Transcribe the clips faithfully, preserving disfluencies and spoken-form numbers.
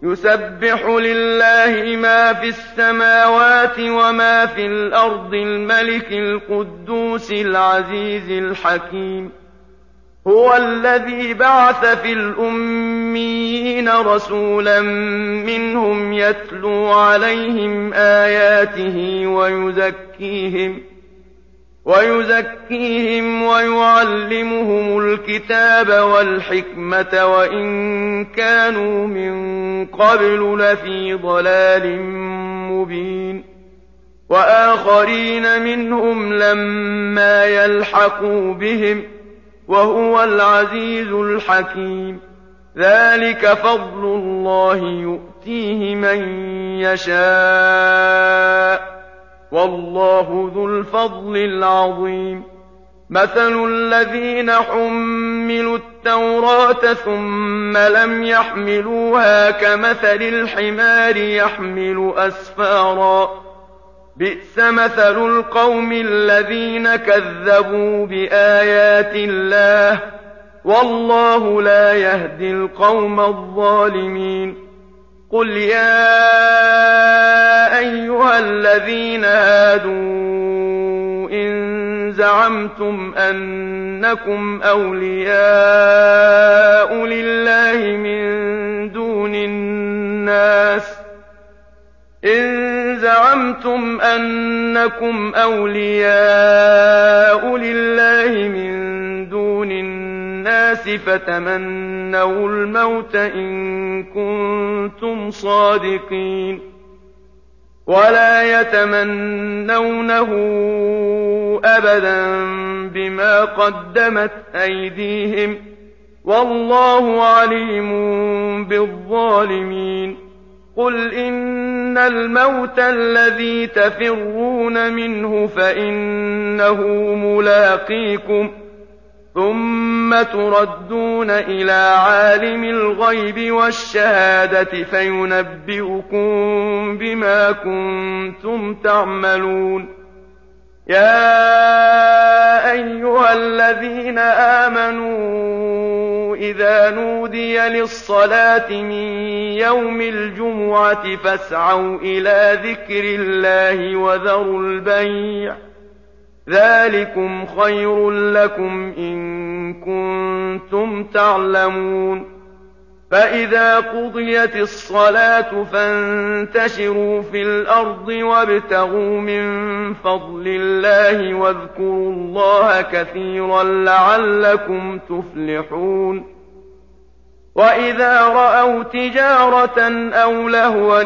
يسبح لله ما في السماوات وما في الأرض الملك القدوس العزيز الحكيم. هو الذي بعث في الأميين رسولا منهم يتلو عليهم آياته ويزكيهم ويزكيهم ويعلمهم الكتاب والحكمة وإن كانوا من قبل لفي ضلال مبين. وآخرين منهم لما يلحقوا بهم وهو العزيز الحكيم. ذلك فضل الله يؤتيه من يشاء والله ذو الفضل العظيم. مثل الذين حملوا التوراة ثم لم يحملوها كمثل الحمار يحمل أسفارا بئس مثل القوم الذين كذبوا بآيات الله والله لا يهدي القوم الظالمين. قل يا أيها الذين هادوا إن زعمتم أنكم أولياء لله من دون الناس إن زعمتم أنكم أولياء لله من دون الناس فتمنوا الموت إن كنتم صادقين ولا يتمنونه أبدا بما قدمت أيديهم والله عليم بالظالمين. قل إن الموت الذي تفرون منه فإنه ملاقيكم ثم تردون إلى عالم الغيب والشهادة فينبئكم بما كنتم تعملون. يا أيها الذين آمنوا إذا نودي للصلاة من يوم الجمعة فاسعوا إلى ذكر الله وذروا البيع ذلكم خير لكم إن كنتم تعلمون. فإذا قضيت الصلاة فانتشروا في الأرض وابتغوا من فضل الله واذكروا الله كثيرا لعلكم تفلحون. وإذا رأوا تجارة أو لهوا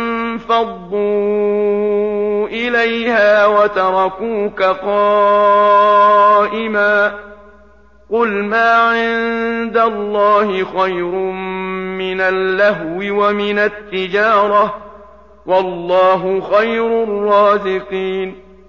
انفضوا إليها وتركوك قائما قل ما عند الله خير من اللهو ومن التجارة والله خير الرازقين.